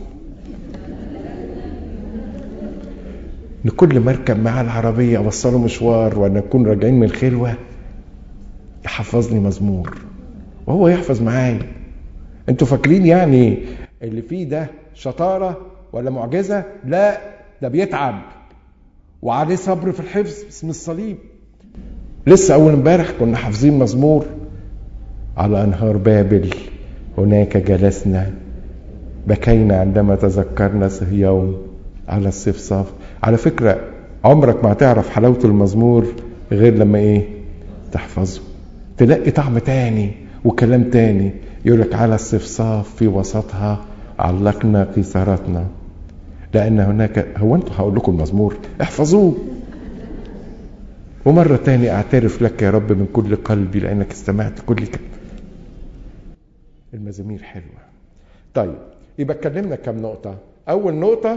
ان كل مركب معاه العربية اوصله مشوار وانا نكون راجعين من الخلوة يحفظني مزمور وهو يحفظ معايا. انتوا فاكرين يعني اللي فيه ده شطارة ولا معجزة؟ لا، ده بيتعب وعليه صبر في الحفظ اسم الصليب. لسه اول امبارح كنا حافظين مزمور: على انهار بابل هناك جلسنا، بكينا عندما تذكرنا صهيون على الصفصاف. على فكرة عمرك ما هتعرف حلاوة المزمور غير لما ايه؟ تحفظه. تلاقي طعم تاني وكلام تاني. يقولك على الصفصاف في وسطها علقنا قيثاراتنا، لأن هناك. هو انتوا هقول لكم المزمور؟ احفظوه. ومرة تاني اعترف لك يا رب من كل قلبي لأنك استمعت كل كلمة. المزامير حلوة. طيب يبقى اتكلمنا كم نقطة. أول نقطة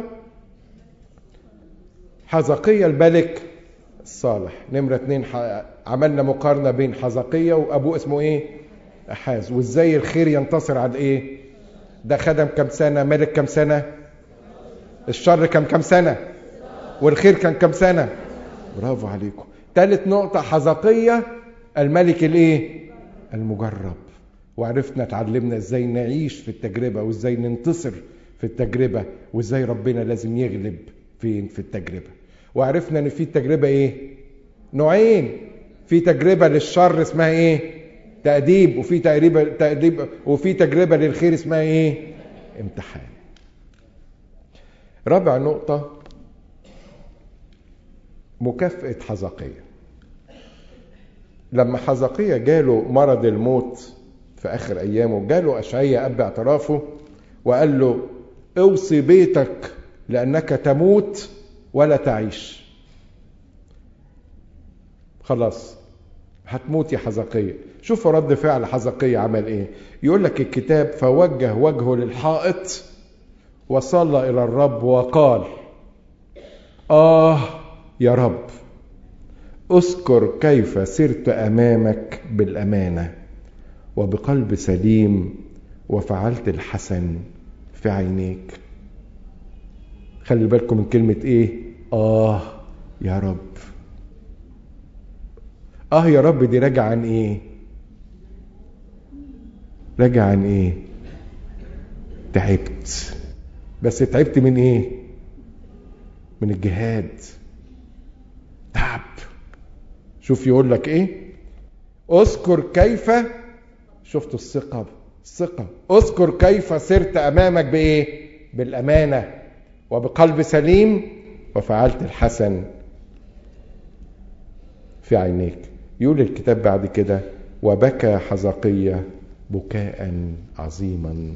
حزقية الملك الصالح. نمرة 2 عملنا مقارنة بين حزقية وأبوه اسمه ايه؟ أحاز، وازاي الخير ينتصر على ايه؟ ده خدم كم سنة؟ ملك كم سنة؟ الشر كم سنة؟ والخير كان كم سنة؟ برافو عليكم. 3 نقطة حزقية الملك الايه؟ المجرب. وعرفنا اتعلمنا ازاي نعيش في التجربة، وازاي ننتصر في التجربة، وازاي ربنا لازم يغلب فين؟ في التجربة. وعرفنا ان في التجربة ايه؟ نوعين. في تجربة للشر اسمها ايه؟ تأديب. وفي تأديب وفي تجربة للخير اسمها ايه؟ امتحان. رابع نقطة، مكافأة حزقية. لما حزقية جاله مرض الموت في آخر أيامه، جاله أشعياء أب اعترافه وقال له اوصي بيتك لأنك تموت ولا تعيش. خلاص هتموت يا حزقية. شوفوا رد فعل حزقية عمل ايه. يقول لك الكتاب: فوجه وجهه للحائط وصلى إلى الرب وقال: يا رب، اذكر كيف سرت أمامك بالأمانة وبقلب سليم وفعلت الحسن في عينيك. خلي بالكم من كلمة ايه؟ يا رب. يا رب دي راجع عن ايه؟ راجع عن ايه؟ تعبت. بس تعبت من ايه؟ من الجهاد. تعب. شوف يقول لك ايه؟ اذكر كيف، شفتوا الثقة؟ اذكر كيف سرت امامك بايه؟ بالامانة وبقلب سليم وفعلت الحسن في عينيك. يقول الكتاب بعد كده: وبكى حزقية بكاء عظيما.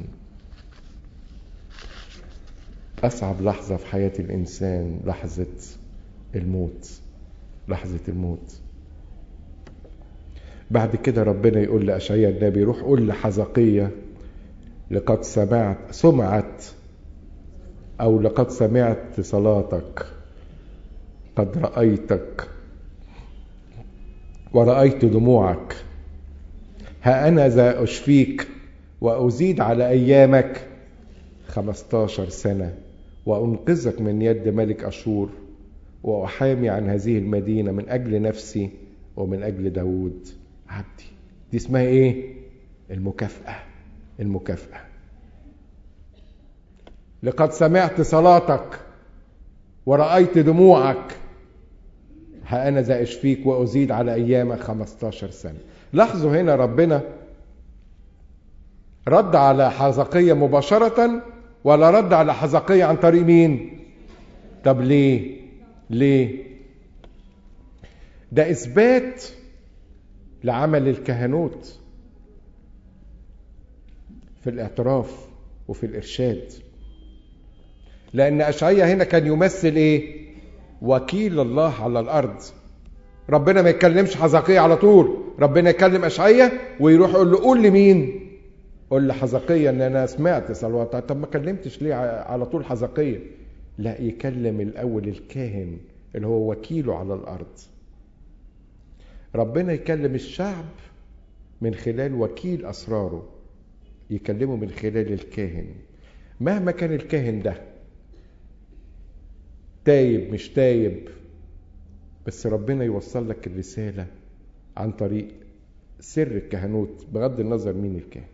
أصعب لحظة في حياة الإنسان لحظة الموت. لحظة الموت. بعد كده ربنا يقول لأشعياء النبي: روح قول لحزقية لقد سمعت صلاتك، قد رأيتك ورأيت دموعك، ها أنا ذا أشفيك وأزيد على أيامك 15 سنة وأنقذك من يد ملك أشور وأحامي عن هذه المدينة من أجل نفسي ومن أجل داود عبدي. دي اسمها إيه؟ المكافأة. لقد سمعت صلاتك ورأيت دموعك، ها أنا ذا أشفيك وأزيد على أيامك 15 سنة. لاحظوا هنا ربنا رد على حزقية مباشرة ولا رد على حزقية عن طريق مين؟ طب ليه؟ ده إثبات لعمل الكهنوت في الاعتراف وفي الإرشاد. لأن أشعياء هنا كان يمثل إيه؟ وكيل الله على الأرض. ربنا ما يتكلمش حزقية على طول، ربنا يكلم أشعياء ويروح يقول له: قول لمين؟ قول لحزقية ان انا سمعت صلواتك. طب ما كلمتش ليه على طول حزقية؟ لا، يكلم الاول الكاهن اللي هو وكيله على الارض. ربنا يكلم الشعب من خلال وكيل اسراره، يكلمه من خلال الكاهن. مهما كان الكاهن ده تايب مش تايب، بس ربنا يوصل لك الرسالة عن طريق سر الكهنوت بغض النظر مين الكاهن.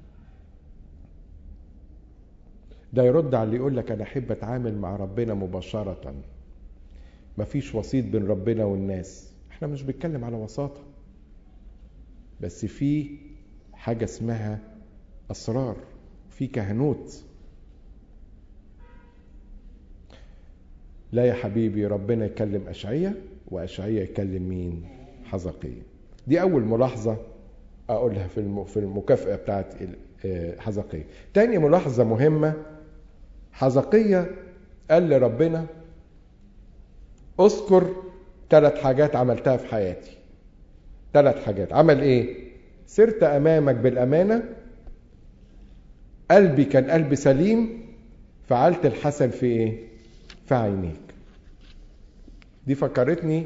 ده يرد على اللي يقول لك انا احب اتعامل مع ربنا مباشرة، مفيش وسيط بين ربنا والناس. احنا مش بنتكلم على وساطة، بس في حاجة اسمها اسرار، في كهنوت. لا يا حبيبي، ربنا يكلم أشعياء وأشعياء يكلم مين؟ حزقية. دي اول ملاحظة اقولها في المكافأة بتاعت حزقية. تاني ملاحظة مهمة، حزقية قال لربنا: اذكر 3 حاجات عملتها في حياتي. 3 حاجات. عمل ايه؟ سرت امامك بالامانة، قلبي كان قلب سليم، فعلت الحسن في ايه؟ في عينيك. دي فكرتني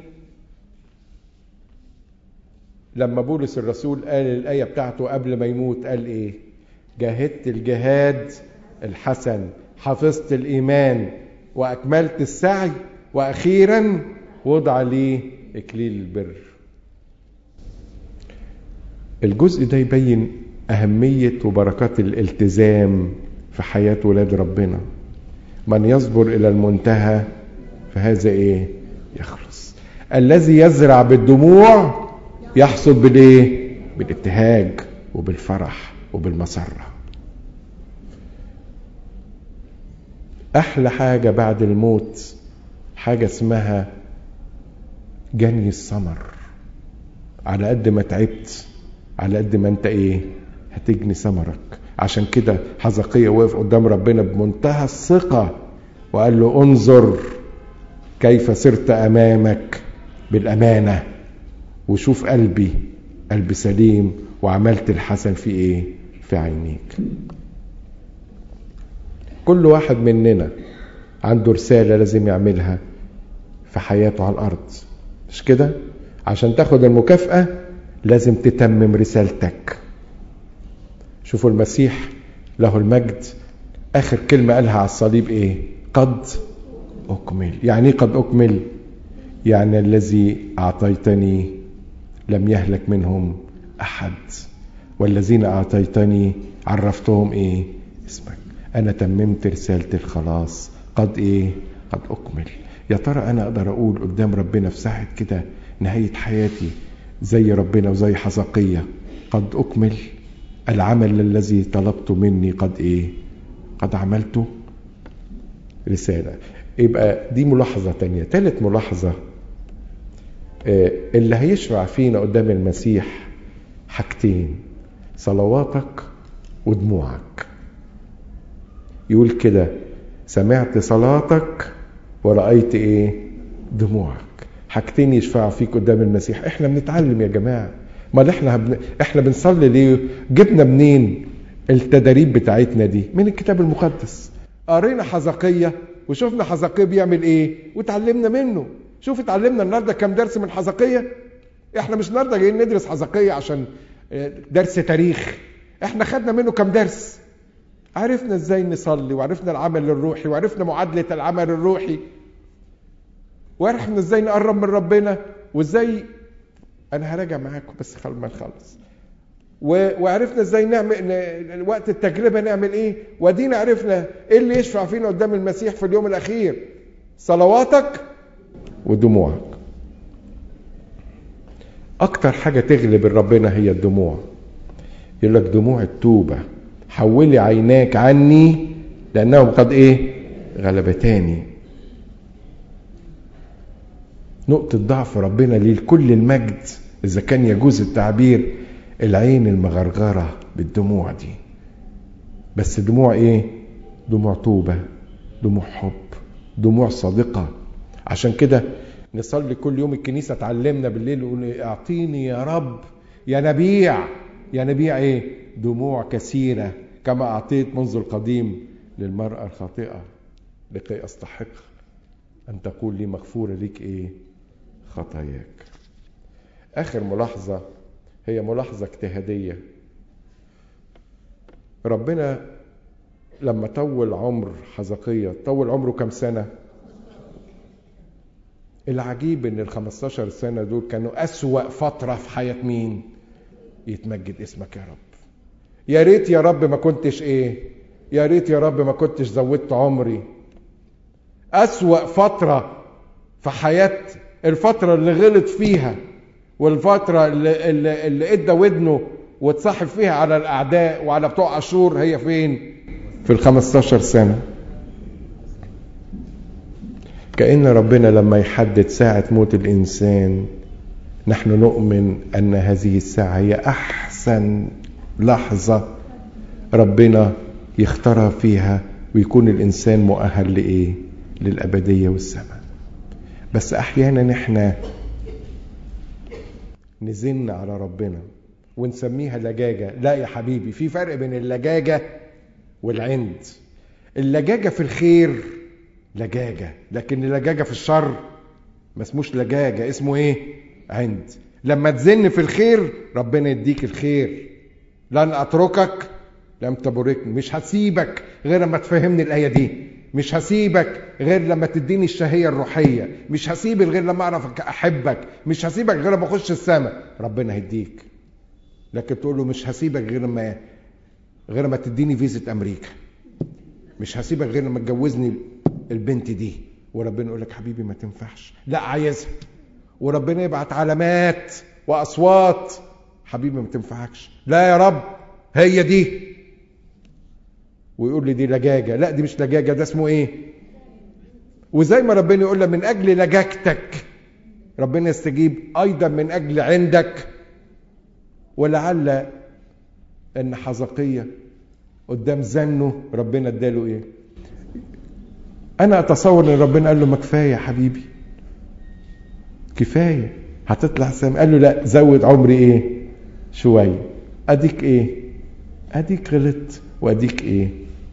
لما بولس الرسول قال الآية بتاعته قبل ما يموت، قال ايه؟ جاهدت الجهاد الحسن، حفظت الإيمان، وأكملت السعي، وأخيرا وضع لي إكليل البر. الجزء ده يبين أهمية وبركات الالتزام في حياة ولاد ربنا. من يصبر إلى المنتهى فهذا إيه؟ يخلص. الذي يزرع بالدموع يحصد بالإيه؟ بالابتهاج وبالفرح وبالمسرة. احلى حاجة بعد الموت حاجة اسمها جني الثمر. على قد ما تعبت على قد ما انت هتجني ثمرك. عشان كده حزقية وقف قدام ربنا بمنتهى الثقة وقال له انظر كيف سرت امامك بالامانة، وشوف قلبي سليم، وعملت الحسن في في عينيك. كل واحد مننا عنده رسالة لازم يعملها في حياته على الارض، مش كده؟ عشان تاخد المكافأة لازم تتمم رسالتك. شوفوا المسيح له المجد اخر كلمة قالها على الصليب قد اكمل. يعني قد اكمل؟ يعني الذي اعطيتني لم يهلك منهم احد، والذين اعطيتني عرفتهم اسمك. انا تممت رسالة الخلاص. قد قد اكمل. يا ترى انا اقدر اقول قدام ربنا في ساعة كده نهاية حياتي زي ربنا وزي حزقية قد اكمل؟ العمل الذي طلبته مني قد عملته؟ رسالة. يبقى دي ملاحظة تانية. ثالث ملاحظة، اللي هيشفع فينا قدام المسيح حاجتين: صلواتك ودموعك. يقول كده: سمعت صلاتك ورأيت دموعك. حاجتين يشفعوا فيك قدام المسيح. احنا بنتعلم يا جماعة. ما احنا بنصلي ليه؟ جبنا منين التدريب بتاعتنا دي؟ من الكتاب المقدس. قرينا حزقية وشوفنا حزقية بيعمل وتعلمنا منه. شوف اتعلمنا النهارده كم درس من حزقية. احنا مش النهارده جايين ندرس حزقية عشان درس تاريخ. احنا خدنا منه كم درس. عرفنا ازاي نصلي، وعرفنا العمل الروحي، وعرفنا معادلة العمل الروحي، وعرفنا ازاي نقرب من ربنا، وازاي انا هراجع معاكم بس ما نخلص. وعرفنا ازاي نعمل وقت التجربة نعمل ودينا عرفنا اللي يشفع فينا قدام المسيح في اليوم الاخير: صلواتك ودموعك. اكتر حاجة تغلب ربنا هي الدموع. يقول لك دموع التوبة: حولي عيناك عني لانهم قد غلبتاني. نقطة ضعف ربنا لكل المجد، اذا كان يجوز التعبير، العين المغرغرة بالدموع دي. بس دموع دموع توبة، دموع حب، دموع صادقة. عشان كده نصلي كل يوم. الكنيسة تعلمنا بالليل يقول: اعطيني يا رب يا نبيع دموع كثيرة كما اعطيت منذ القديم للمرأة الخاطئة لكي استحق ان تقول لي مغفورة ليك خطاياك. اخر ملاحظة هي ملاحظة اجتهادية. ربنا لما طول عمر حزقية، طول عمره كم سنة؟ العجيب ان 15 سنة دول كانوا اسوأ فترة في حياة مين؟ يتمجد اسمك يا رب. يا ريت يا رب ما كنتش يا ريت يا رب ما كنتش زودت عمري. اسوأ فترة في حياة، الفترة اللي غلط فيها، والفترة اللي ادى ودنه واتصاحب فيها على الاعداء وعلى بتوع اشور، هي فين؟ في 15 سنة. كأن ربنا لما يحدد ساعة موت الإنسان، نحن نؤمن أن هذه الساعة هي أحسن لحظة ربنا يختارها فيها ويكون الإنسان مؤهل للأبدية والسماء. بس أحيانا احنا نزن على ربنا ونسميها لجاجة. لا يا حبيبي، في فرق بين اللجاجة والعند. اللجاجة في الخير لجاجة، لكن اللجاجة في الشر ما اسموش لجاجة، اسمه عند. لما تزن في الخير ربنا يديك الخير. لن أتركك لم تبركني. مش هسيبك غير لما تفهمني الآية دي. مش هسيبك غير لما تديني الشهية الروحية. مش هسيبك غير لما أعرفك أحبك. مش هسيبك غير لما أخش السماء. ربنا هيديك. لكن تقول له مش هسيبك غير لما تديني فيزة أمريكا. مش هسيبك غير لما تجوزني البنت دي. وربنا يقول لك حبيبي ما تنفعش. لا عايزها. وربنا يبعت علامات وأصوات: حبيبي ما تنفعكش. لا يا رب هي دي. ويقول لي دي لجاجة. لا، دي مش لجاجة، ده اسمه ايه؟ وزي ما ربنا يقول لك من اجل لجاجتك ربنا يستجيب ايضا من اجل عندك. ولعل ان حزقية قدام زنه ربنا اداله ايه؟ انا اتصور ان ربنا قال له ما كفايه يا حبيبي، كفايه، هتطلع سام. قال له لا، زود عمري ايه؟ شويه. اديك ايه؟ اديك غلط واديك ايه؟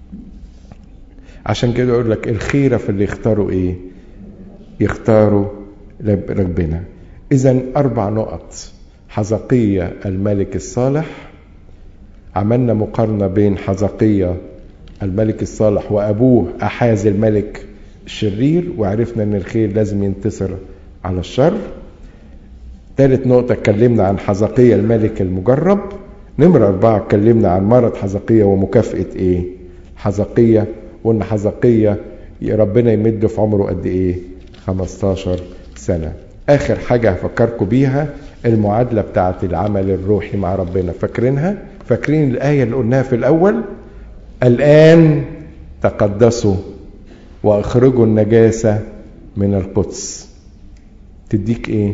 عشان كده اقول لك الخيره في اللي يختاروا ايه؟ يختاروا ربنا. اذا 4 نقط. حزقية الملك الصالح، عملنا مقارنة بين حزقية الملك الصالح وأبوه أحاز الملك الشرير، وعرفنا أن الخير لازم ينتصر على الشر. 3 نقطة اتكلمنا عن حزقية الملك المجرب. نمرة 4 اتكلمنا عن مرض حزقية ومكافأة ايه؟ حزقية، وان حزقية ربنا يمد في عمره قد ايه؟ 15 سنة. اخر حاجة هفكركم بيها المعادلة بتاعت العمل الروحي مع ربنا. فاكرينها؟ فاكرين الآية اللي قلناها في الأول؟ الآن تقدسوا واخرجوا النجاسة من القدس. تديك ايه؟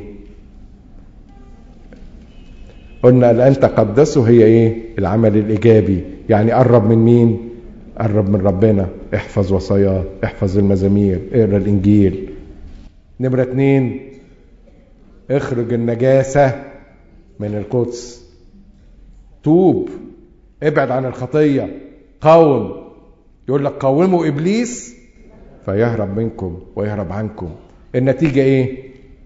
قلنا الآن تقدسوا هي ايه؟ العمل الإيجابي. يعني قرب من مين؟ قرب من ربنا، احفظ وصاياه، احفظ المزامير، اقرا الإنجيل. نمرة 2 اخرج النجاسة من القدس. توب، ابعد عن الخطية، قاوم. يقول لك قاوموا إبليس فيهرب منكم ويهرب عنكم. النتيجة ايه؟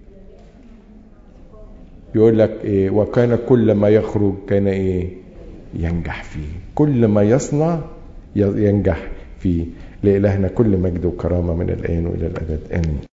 يقول لك ايه؟ وكان كل ما يخرج كان ايه؟ ينجح فيه. كل ما يصنع ينجح فيه. لإلهنا كل مجد وكرامة من الآن وإلى الأبد، آمين.